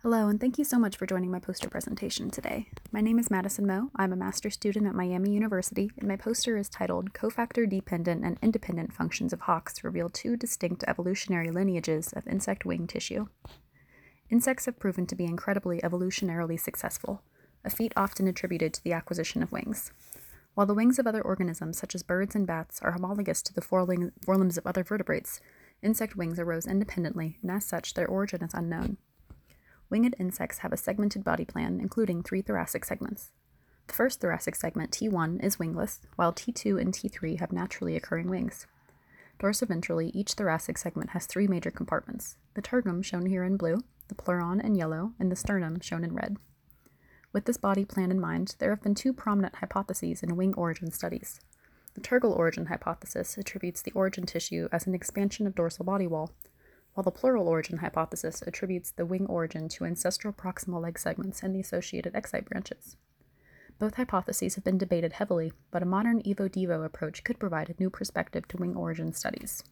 Hello, and thank you so much for joining my poster presentation today. My name is Madison Moe. I'm a master's student at Miami University, and my poster is titled Cofactor-Dependent and Independent Functions of Hawks Reveal Two Distinct Evolutionary Lineages of Insect Wing Tissue. Insects have proven to be incredibly evolutionarily successful, a feat often attributed to the acquisition of wings. While the wings of other organisms, such as birds and bats, are homologous to the forelimbs of other vertebrates, insect wings arose independently, and as such, their origin is unknown. Winged insects have a segmented body plan, including 3 thoracic segments. The first thoracic segment, T1, is wingless, while T2 and T3 have naturally occurring wings. Dorsoventrally, each thoracic segment has 3 major compartments: the tergum, shown here in blue, the pleuron in yellow, and the sternum, shown in red. With this body plan in mind, there have been 2 prominent hypotheses in wing origin studies. The tergal origin hypothesis attributes the origin tissue as an expansion of dorsal body wall, while the pleural origin hypothesis attributes the wing origin to ancestral proximal leg segments and the associated excite branches. Both hypotheses have been debated heavily, but a modern evo-devo approach could provide a new perspective to wing origin studies.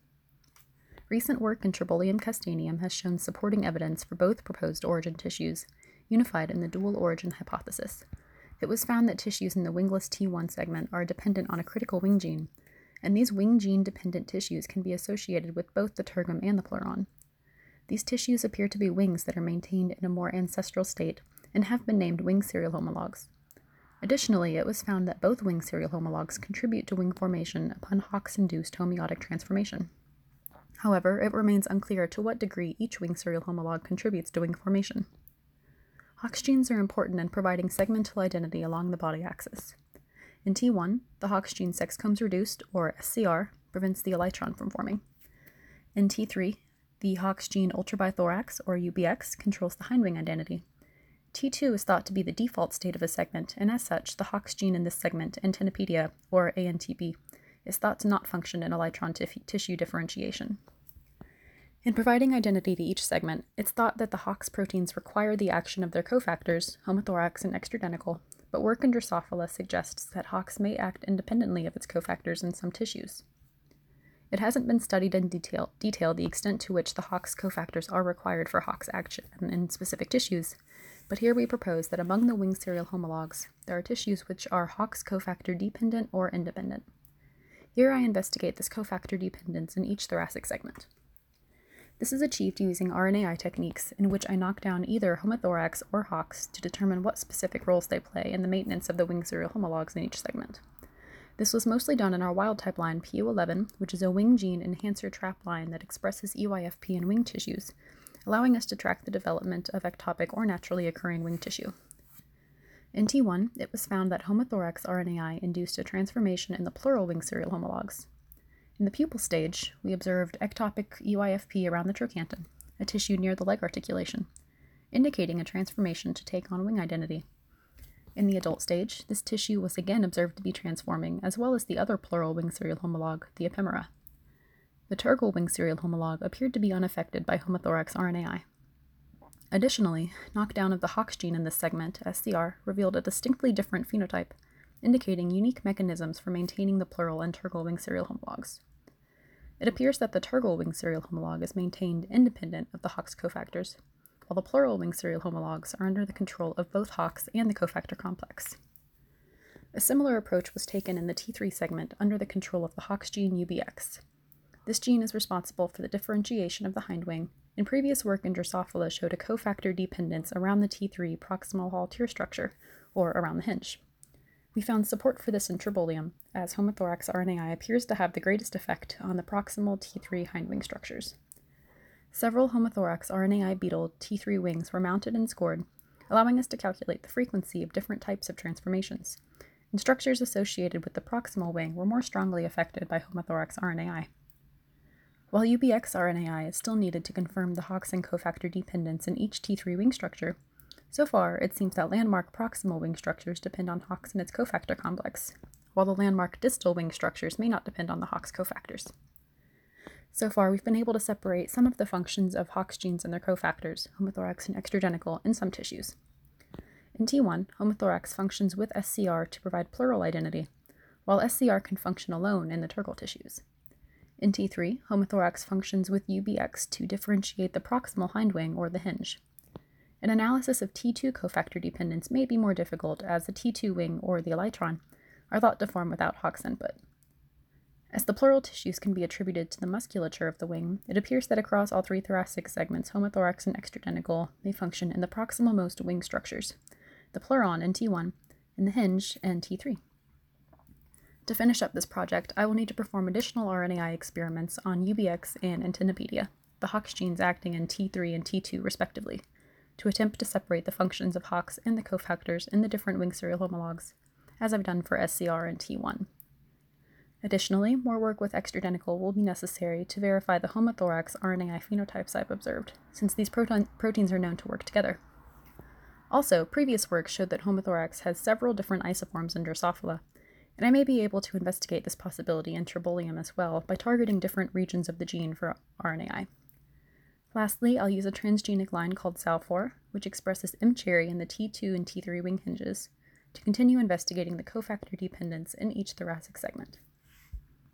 Recent work in Tribolium castaneum has shown supporting evidence for both proposed origin tissues, unified in the dual origin hypothesis. It was found that tissues in the wingless T1 segment are dependent on a critical wing gene, and these wing gene-dependent tissues can be associated with both the tergum and the pleuron. These tissues appear to be wings that are maintained in a more ancestral state and have been named wing serial homologs. Additionally, it was found that both wing serial homologs contribute to wing formation upon Hox-induced homeotic transformation. However, it remains unclear to what degree each wing serial homolog contributes to wing formation. Hox genes are important in providing segmental identity along the body axis. In T1, the Hox gene sex combs reduced, or SCR, prevents the elytron from forming. In T3, the Hox gene ultrabithorax, or UBX, controls the hindwing identity. T2 is thought to be the default state of a segment, and as such, the Hox gene in this segment, Antennapedia, or ANTP, is thought to not function in elytron tissue differentiation. In providing identity to each segment, it's thought that the Hox proteins require the action of their cofactors, homothorax and extradenical, but work in Drosophila suggests that Hox may act independently of its cofactors in some tissues. It hasn't been studied in detail the extent to which the Hox cofactors are required for Hox action in specific tissues, but here we propose that among the wing serial homologs, there are tissues which are Hox cofactor dependent or independent. Here I investigate this cofactor dependence in each thoracic segment. This is achieved using RNAi techniques in which I knock down either homothorax or Hox to determine what specific roles they play in the maintenance of the wing serial homologs in each segment. This was mostly done in our wild-type line PU11, which is a wing gene enhancer trap line that expresses EYFP in wing tissues, allowing us to track the development of ectopic or naturally occurring wing tissue. In T1, it was found that homothorax RNAi induced a transformation in the pleural wing serial homologs. In the pupal stage, we observed ectopic EYFP around the trochanter, a tissue near the leg articulation, indicating a transformation to take on wing identity. In the adult stage, this tissue was again observed to be transforming, as well as the other pleural wing serial homolog, the epimera. The tergal wing serial homolog appeared to be unaffected by homothorax RNAi. Additionally, knockdown of the Hox gene in this segment, SCR, revealed a distinctly different phenotype, indicating unique mechanisms for maintaining the pleural and tergal wing serial homologs. It appears that the tergal wing serial homolog is maintained independent of the Hox cofactors, while the pleural wing serial homologs are under the control of both Hox and the cofactor complex. A similar approach was taken in the T3 segment under the control of the Hox gene UBX. This gene is responsible for the differentiation of the hindwing, and previous work in Drosophila showed a cofactor dependence around the T3 proximal hall tear structure, or around the hinge. We found support for this in Tribolium, as homothorax RNAi appears to have the greatest effect on the proximal T3 hindwing structures. Several homothorax RNAi beetle T3 wings were mounted and scored, allowing us to calculate the frequency of different types of transformations, and structures associated with the proximal wing were more strongly affected by homothorax RNAi. While UBX RNAi is still needed to confirm the Hox and cofactor dependence in each T3 wing structure, so far, it seems that landmark proximal wing structures depend on Hox and its cofactor complex, while the landmark distal wing structures may not depend on the Hox cofactors. So far, we've been able to separate some of the functions of Hox genes and their cofactors, homothorax and extradenical, in some tissues. In T1, homothorax functions with SCR to provide pleural identity, while SCR can function alone in the tergal tissues. In T3, homothorax functions with UBX to differentiate the proximal hindwing or the hinge. An analysis of T2 cofactor dependence may be more difficult as the T2 wing or the elytron are thought to form without Hox input. As the pleural tissues can be attributed to the musculature of the wing, it appears that across all three thoracic segments, homothorax and extradentical may function in the proximal-most wing structures, the pleuron in T1 and the hinge in T3. To finish up this project, I will need to perform additional RNAi experiments on UBX and Actinopedia, the Hox genes acting in T3 and T2 respectively, to attempt to separate the functions of Hox and the cofactors in the different wing serial homologs, as I've done for SCR and T1. Additionally, more work with extradentical will be necessary to verify the homothorax RNAi phenotypes I've observed, since these proteins are known to work together. Also, previous work showed that homothorax has several different isoforms in Drosophila, and I may be able to investigate this possibility in Tribolium as well by targeting different regions of the gene for RNAi. Lastly, I'll use a transgenic line called SAL4, which expresses mCherry in the T2 and T3 wing hinges, to continue investigating the cofactor dependence in each thoracic segment.